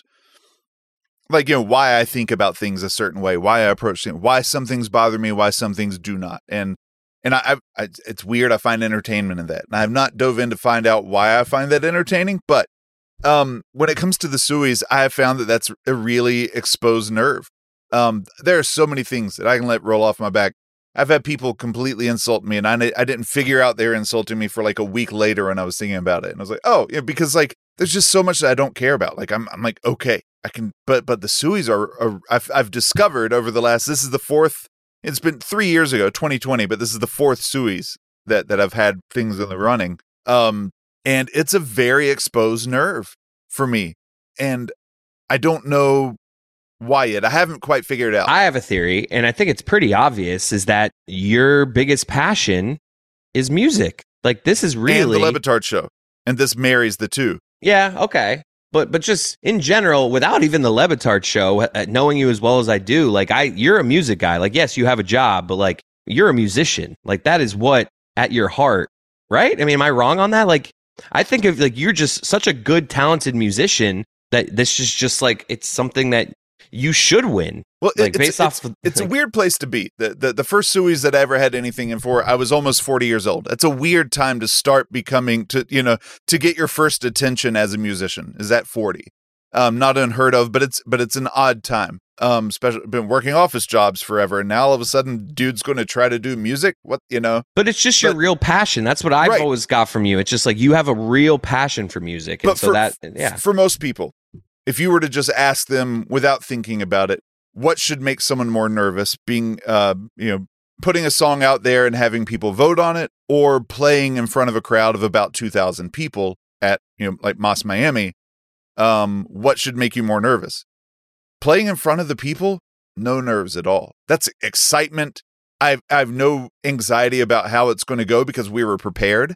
like, you know, why I think about things a certain way, why I approach things, why some things bother me, why some things do not. And, and I, I, it's weird. I find entertainment in that. And I have not dove in to find out why I find that entertaining. But um, when it comes to the Sueys, I have found that that's a really exposed nerve. Um, there are so many things that I can let roll off my back. I've had people completely insult me, and I, I didn't figure out they were insulting me for like a week later when I was thinking about it. And I was like, oh, yeah, because like, there's just so much that I don't care about. Like, I'm, I'm like, okay, I can, but, but the Sueys are, are I've, I've discovered over the last, this is the fourth, it's been three years ago, twenty twenty, but this is the fourth Sueys that, that I've had things in the running. Um, And it's a very exposed nerve for me. And I don't know why yet. I haven't quite figured it out. I have a theory, and I think it's pretty obvious, is that your biggest passion is music. Like, this is really... And the Levitard show. And this marries the two. Yeah, okay. But but just in general, without even the Levitard show, uh, knowing you as well as I do, like, I you're a music guy. Like, yes, you have a job, but, like, you're a musician. Like, that is what, at your heart, right? I mean, am I wrong on that? Like, I think of, like, you're just such a good, talented musician that this is just, like, it's something that you should win. Well, like, it's, based it's, off. It's, it's a weird place to be. The, the the first Sueys that I ever had anything in for, I was almost forty years old. It's a weird time to start becoming, to you know, to get your first attention as a musician. Is at forty. Um, not unheard of, but it's but it's an odd time. Um, especially been working office jobs forever, and now all of a sudden, dude's going to try to do music. What you know? But it's just but, your real passion. That's what I've right. always got from you. It's just like you have a real passion for music, and but so for, that yeah. For most people, if you were to just ask them without thinking about it, what should make someone more nervous? Being, uh, you know, putting a song out there and having people vote on it, or playing in front of a crowd of about two thousand people at, you know, like Moss Miami. Um, what should make you more nervous? Playing in front of the people, no nerves at all. That's excitement. I've I've no anxiety about how it's going to go because we were prepared.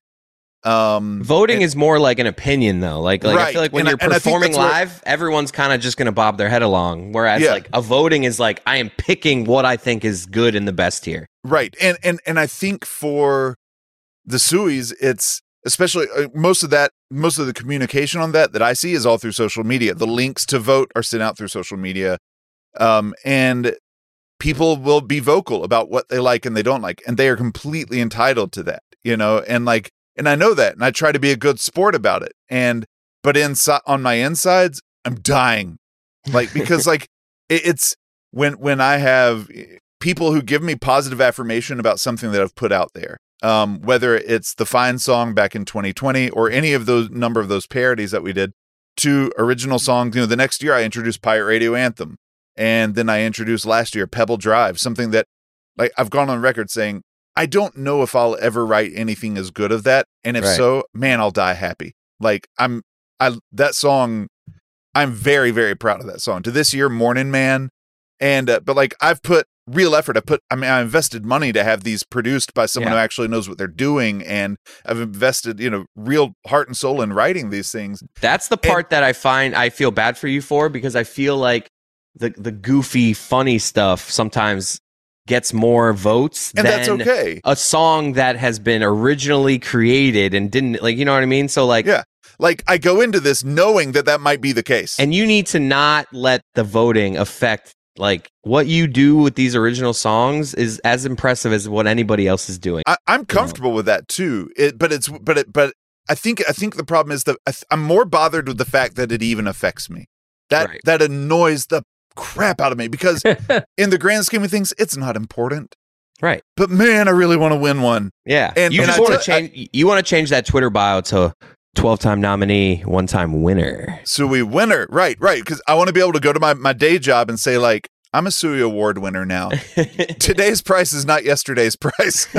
Um, Voting and, is more like an opinion, though. Like, like right. I feel like when and you're I, performing live, where, everyone's kind of just going to bob their head along. Whereas, yeah. like a voting is like I am picking what I think is good and the best here. Right, and and and I think for the Sueys, it's especially uh, most of that, most of the communication on that that I see is all through social media. The links to vote are sent out through social media, um, and people will be vocal about what they like and they don't like, and they are completely entitled to that, you know, and like. And I know that, and I try to be a good sport about it. And but inside, on my insides, I'm dying, like because like it, it's when when I have people who give me positive affirmation about something that I've put out there, um, whether it's the Fine song back in twenty twenty or any of those number of those parodies that we did, to original songs. You know, the next year I introduced Pirate Radio Anthem, and then I introduced last year Pebble Drive, something that like I've gone on record saying. I don't know if I'll ever write anything as good of that. And if right. so, man, I'll die happy. Like I'm, I, that song, I'm very, very proud of that song. To this year, Morning Man. And, uh, but like I've put real effort. I put, I mean, I invested money to have these produced by someone yeah. who actually knows what they're doing. And I've invested, you know, real heart and soul in writing these things. That's the part and, that I find I feel bad for you for, because I feel like the, the goofy, funny stuff sometimes gets more votes and than that's okay. a song that has been originally created and didn't, like, you know what I mean? So like, yeah, like I go into this knowing that that might be the case. And you need to not let the voting affect, like, what you do with these original songs is as impressive as what anybody else is doing. I, I'm comfortable you know? with that too. It, but it's, but it, but I think, I think the problem is that I th- I'm more bothered with the fact that it even affects me. That, right. that annoys the crap out of me, because in the grand scheme of things, it's not important. Right. But man, I really want to win one. Yeah. And you and just I want to t- change I, you want to change that Twitter bio to twelve-time nominee, one-time winner. Suey winner. Right, right. Because I want to be able to go to my, my day job and say, like, I'm a Suey Award winner now. Today's price is not yesterday's price.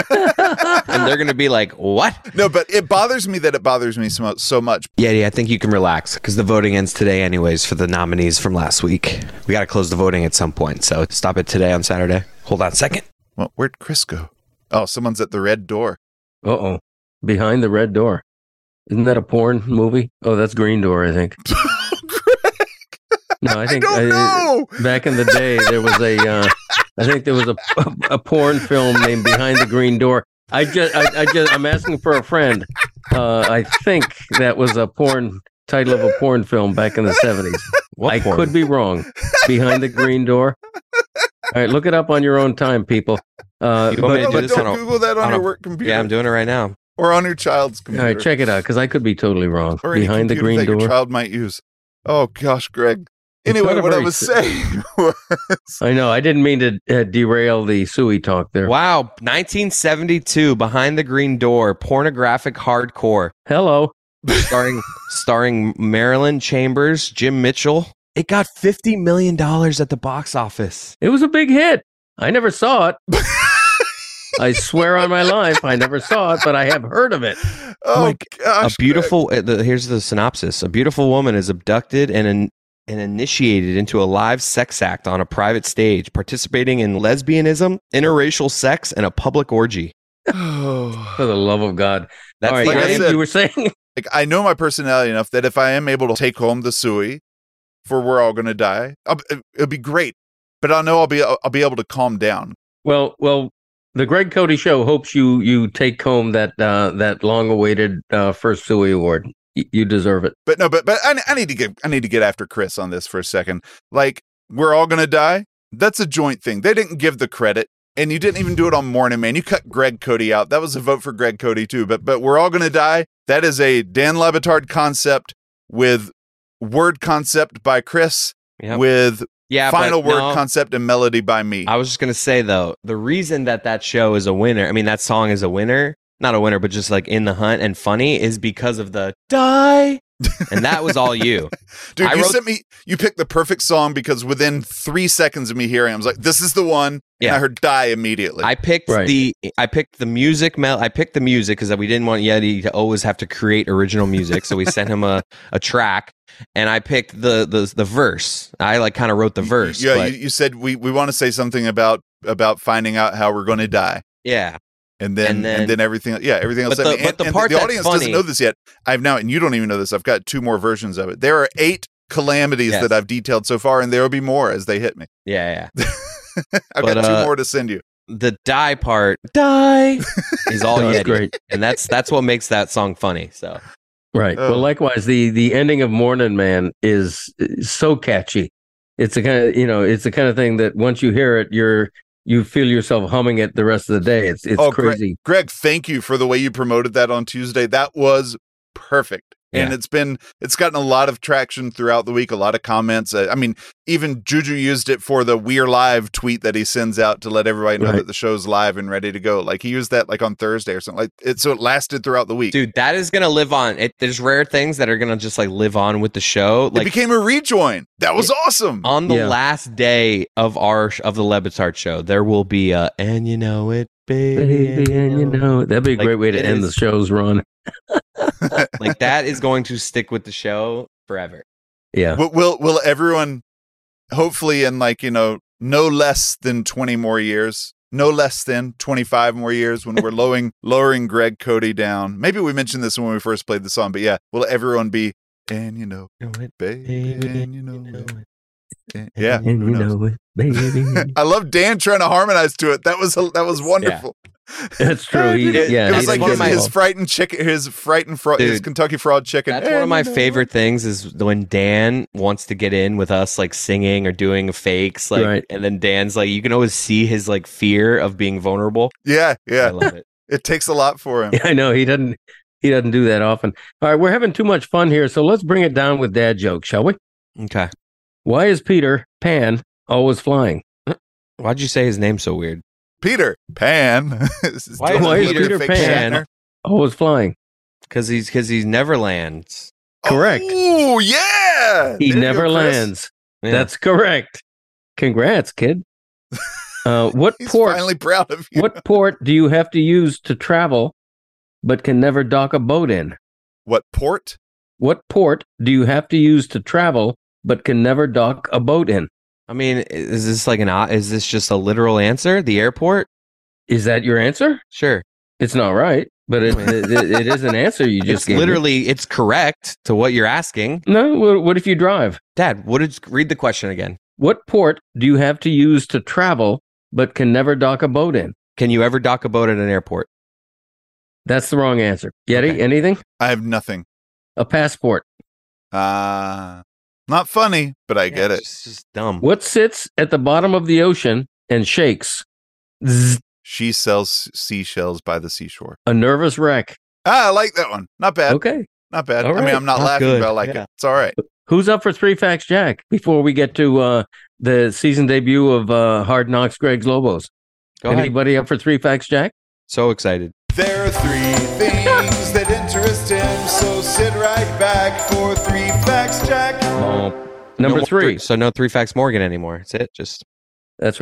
And they're going to be like, what? No, but it bothers me that it bothers me so, so much. Yeah, yeah, I think you can relax because the voting ends today anyways for the nominees from last week. We got to close the voting at some point, so stop it today on Saturday. Hold on a second. Well, where'd Chris go? Oh, someone's at the red door. Uh-oh. Behind the red door. Isn't that a porn movie? Oh, that's Green Door, I think. No, I think I don't know. I, back in the day there was a, uh, I think there was a, a, a porn film named Behind the Green Door. I just, I, I just, I'm asking for a friend. Uh, I think that was a porn title of a porn film back in the seventies. What I porn? could be wrong. Behind the Green Door. All right, look it up on your own time, people. Uh, you want me to no, do this don't on Google a, that on, on your a, work computer. Yeah, I'm doing it right now. Or on your child's computer. All right, check it out, because I could be totally wrong. Or any Behind the computer Green that Door. your child might use. Oh gosh, Greg. Anyway, what I was saying was... I know, I didn't mean to uh, derail the Suey talk there. Wow, nineteen seventy-two, Behind the Green Door, pornographic hardcore. Hello. Starring starring Marilyn Chambers, Jim Mitchell. It got fifty million dollars at the box office. It was a big hit. I never saw it. I swear on my life, I never saw it, but I have heard of it. Oh, Like, gosh. a beautiful. uh, The, here's the synopsis: a beautiful woman is abducted and in, and initiated into a live sex act on a private stage, participating in lesbianism, interracial sex, and a public orgy. Oh. For the love of God. That's All right, the Like I Eddie, said- you were saying? Like, I know my personality enough that if I am able to take home the Suey for We're All Gonna Die, I'll, it- it'll be great. But I'll know I'll be I'll be able to calm down. Well, well, the Greg Cody Show hopes you you take home that uh, that long-awaited uh, first Suey Award. Y- you deserve it. But no, but but I, I need to get I need to get after Chris on this for a second. Like, We're All Gonna Die. That's a joint thing. They didn't give the credit, and you didn't even do it on Morning Man. You cut Greg Cody out. That was a vote for Greg Cody too. But but We're All Gonna Die. That is a Dan Le Batard concept with word concept by Chris, Yep. with Yeah, final but word no. concept and melody by me. I was just gonna say though, the reason that that show is a winner, I mean that song is a winner, not a winner, but just like in the hunt and funny, is because of the die, and that was all you. Dude, I you wrote- sent me, you picked the perfect song because within three seconds of me hearing it, I was like, this is the one. Yeah. And I heard Die immediately. I picked Right. the I picked the music mel I picked the music because we didn't want Yeti to always have to create original music, so we sent him a, a track, and I picked the the the verse. I like kind of wrote the verse. yeah, but you, you said we, we want to say something about about finding out how we're going to die. yeah. And then, And and then- then, everything, yeah, everything else. But I the- mean, but and- the and part the that's audience funny- doesn't know this yet. I've now, and you don't even know this. I've got two more versions of it. There are eight calamities Yes. that I've detailed so far, and there will be more as they hit me. Yeah, yeah. I've But, got two uh, more to send you. The die part, die, is all That's Yeti, great. and that's that's what makes that song funny. So Right. Oh. Well, likewise, the the ending of Morning Man is, is so catchy. It's the kind of you know, it's the kind of thing that once you hear it, you're you feel yourself humming it the rest of the day. It's it's Oh, Greg- crazy. Greg, thank you for the way you promoted that on Tuesday. That was perfect. And Yeah. it's been, it's gotten a lot of traction throughout the week, a lot of comments. Uh, I mean, even Juju used it for the We're Live tweet that he sends out to let everybody know Right. that the show's live and ready to go. Like he used that like on Thursday or something like it. So it lasted throughout the week. dude, that is gonna live on. It, there's rare things that are gonna just like live on with the show. it Like became a rejoin. That was awesome. on the Yeah. last day of our of the Le Batard show, there will be a and you know it, baby, Baby, and you know that'd be a Like, great way to it end is- the show's run. like that is going to stick with the show forever. Yeah. Will, will will everyone hopefully in like, you know, no less than twenty more years, no less than twenty-five more years when we're lowering lowering Greg Cody down. Maybe we mentioned this when we first played the song, but yeah, will everyone be and you know, You know it, baby, baby, and you know, you know it. it. And- yeah. And who you knows? know it, baby. I love Dan trying to harmonize to it. That was that was wonderful. That's true. He, It, yeah, it was he like did his, get his involved. frightened chicken, his frightened fro- his Dude, Kentucky Fried Chicken. That's one of And my you know favorite things is when Dan wants to get in with us, like singing or doing fakes, like, Right. and then Dan's like, you can always see his like fear of being vulnerable. Yeah, I yeah. love it. It takes a lot for him. Yeah, I know he doesn't. He doesn't do that often. All right, we're having too much fun here, so let's bring it down with dad jokes, shall we? Okay. Why is Peter Pan always flying? Why'd you say his name so weird? Peter Pan. Why is Why is Peter Peter Fake Pan Shatner. always flying? Because he's because he's Neverlands. Correct. Oh yeah. He There you never go, Chris. lands. Yeah. That's correct. Congrats, kid. Uh, what He's port? finally proud of you. What port do you have to use to travel, but can never dock a boat in? What port? What port do you have to use to travel, but can never dock a boat in? I mean, is this like an o- is this just a literal answer? The airport? Is that your answer? Sure. It's not right, but it, it, it is an answer you just It's gave me. literally it's correct to what you're asking. No, what, what if you drive? Dad, what did read the question again? What port do you have to use to travel, but can never dock a boat in? Can you ever dock a boat at an airport? That's the wrong answer. Yeti, Okay. anything? I have nothing. A passport. Uh not funny, but I get it. It's just dumb. What sits at the bottom of the ocean and shakes? Zzz, She sells seashells by the seashore. a nervous wreck. Ah, I like that one. Not bad. Okay. Not bad. All I mean, right. I'm not Not laughing, good. but I like Yeah. it. It's all right. Who's up for Three Facts Jack before we get to uh, the season debut of uh, Hard Knocks Greg's Lobos? Go ahead. Anybody up for Three Facts Jack? So excited. There are three things that interest him, so sit right back for Three Facts Jack. Oh, No number more three. So no three facts Morgan anymore. That's it. Just That's right.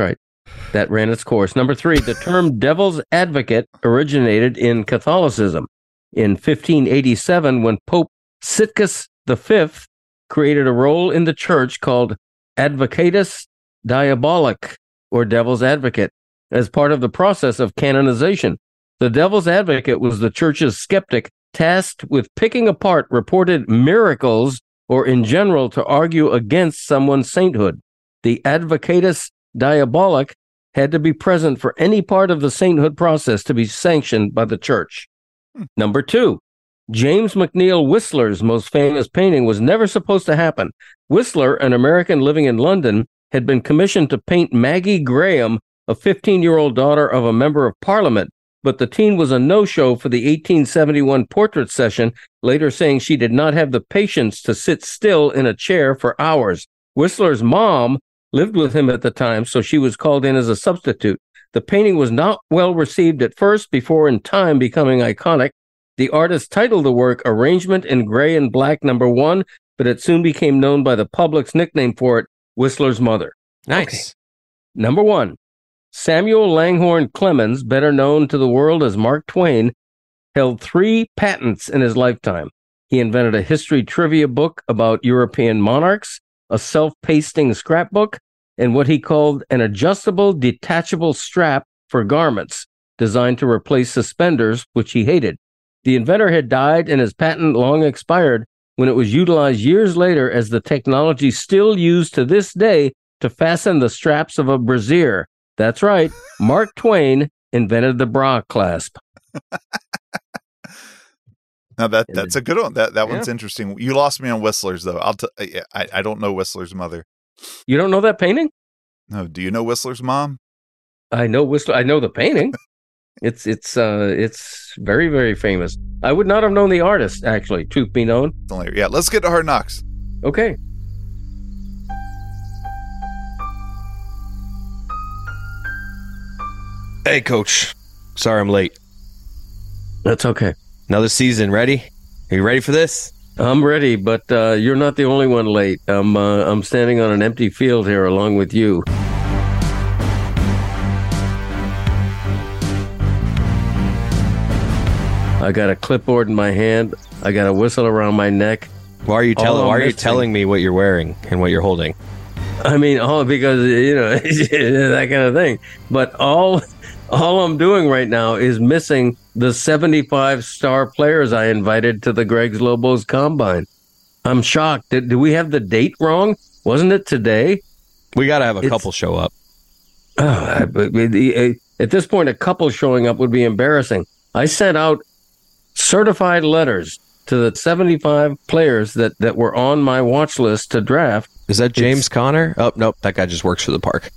That ran its course. Number three, the term devil's advocate originated in Catholicism. In fifteen eighty-seven, when Pope Sitkus the Fifth created a role in the church called Advocatus Diabolic, or devil's advocate, as part of the process of canonization. The devil's advocate was the church's skeptic tasked with picking apart reported miracles or in general to argue against someone's sainthood. The Advocatus Diabolic had to be present for any part of the sainthood process to be sanctioned by the church. Hmm. Number two, James McNeill Whistler's most famous painting was never supposed to happen. Whistler, an American living in London, had been commissioned to paint Maggie Graham, a fifteen-year-old daughter of a member of parliament, but the teen was a no-show for the eighteen seventy-one portrait session, later saying she did not have the patience to sit still in a chair for hours. Whistler's mom lived with him at the time, so she was called in as a substitute. The painting was not well received at first, before in time becoming iconic. The artist titled the work Arrangement in Gray and Black Number One, but it soon became known by the public's nickname for it, Whistler's Mother. Nice. Okay. Number one, Samuel Langhorne Clemens, better known to the world as Mark Twain, held three patents in his lifetime. He invented a history trivia book about European monarchs, a self-pasting scrapbook, and what he called an adjustable, detachable strap for garments, designed to replace suspenders, which he hated. The inventor had died and his patent long expired when it was utilized years later as the technology still used to this day to fasten the straps of a brassiere. That's right, Mark Twain invented the bra clasp. Now that that's a good one. That that Yeah. one's interesting. You lost me on Whistler's though. I'll t- I I don't know Whistler's mother. You don't know that painting? No. Do you know Whistler's mom? I know Whistler. I know the painting. It's it's uh it's very very famous. I would not have known the artist, actually. Truth be known. Yeah. Let's get to Hard Knocks. Okay. Hey, Coach. Sorry I'm late. That's okay. Another season. Ready? Are you ready for this? I'm ready, but uh, you're not the only one late. I'm uh, I'm standing on an empty field here along with you. I got a clipboard in my hand. I got a whistle around my neck. Why are you telling? All Why I'm are you missing- telling me what you're wearing and what you're holding? I mean, all because you know that kind of thing. But all all I'm doing right now is missing the seventy-five star players I invited to the Greg's Lobos Combine. I'm shocked. Did, did we have the date wrong? Wasn't it today? We got to have a It's- couple show up. Oh, I- but the- at this point, a couple showing up would be embarrassing. I sent out certified letters to the seventy-five players that, that were on my watch list to draft. Is that James Conner? Oh, nope. That guy just works for the park.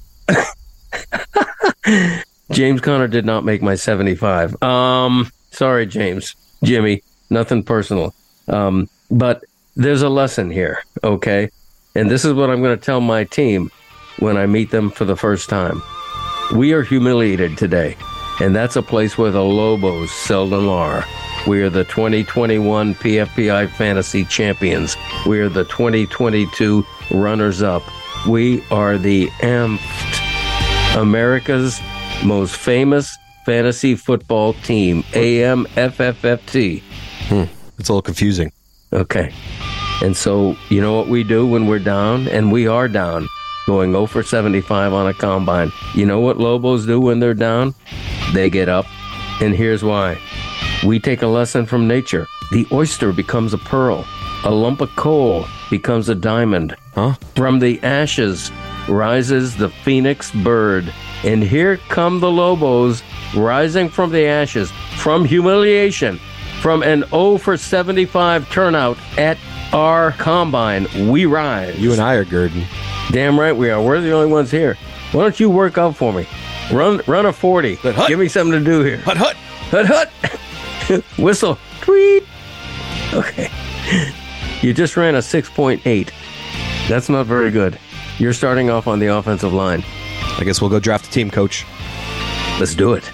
James Conner did not make my seventy-five. Um, sorry, James. Jimmy, nothing personal. Um, but there's a lesson here, okay? And this is what I'm going to tell my team when I meet them for the first time. We are humiliated today, and that's a place where the Lobos seldom are. We are the twenty twenty-one P F P I Fantasy Champions. We are the twenty twenty-two runners-up. We are the amped, America's most famous fantasy football team, A M F F F T. Hmm. It's a little confusing. Okay. And so, you know what we do when we're down? And we are down, going oh for seventy-five on a combine. You know what Lobos do when they're down? They get up. And here's why. We take a lesson from nature. The oyster becomes a pearl. A lump of coal becomes a diamond. Huh? From the ashes rises the phoenix bird. And here come the Lobos rising from the ashes, from humiliation, from an oh for seventy-five turnout at our combine. We rise. You and I are Gurdon. Damn right we are. We're the only ones here. Why don't you work out for me? Run run a forty. Hut, hut. Give me something to do here. Hut, hut. Hut, hut. Whistle. Tweet. Okay. You just ran a six point eight. That's not very good. You're starting off on the offensive line. I guess we'll go draft a team, Coach. Let's do it.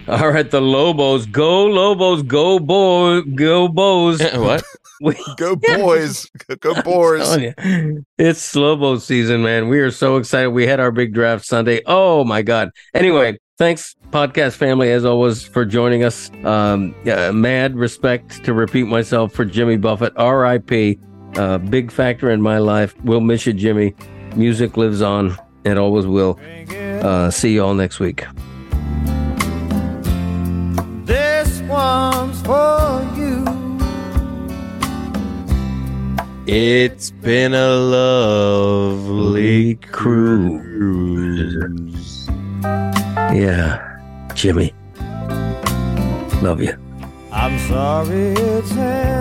All right, the Lobos. Go Lobos. Go boy. Go Bows. What? We, Go boys. Go boys. It's Slobo season, man. We are so excited. We had our big draft Sunday. Oh, my God. Anyway, thanks, podcast family, as always, for joining us. Um, yeah, mad respect, to repeat myself, for Jimmy Buffett. R I P Uh, big factor in my life. We'll miss you, Jimmy. Music lives on and always will. Uh, see you all next week. This one's for you. It's been a lovely cruise. Yeah, Jimmy. Love you. I'm sorry it's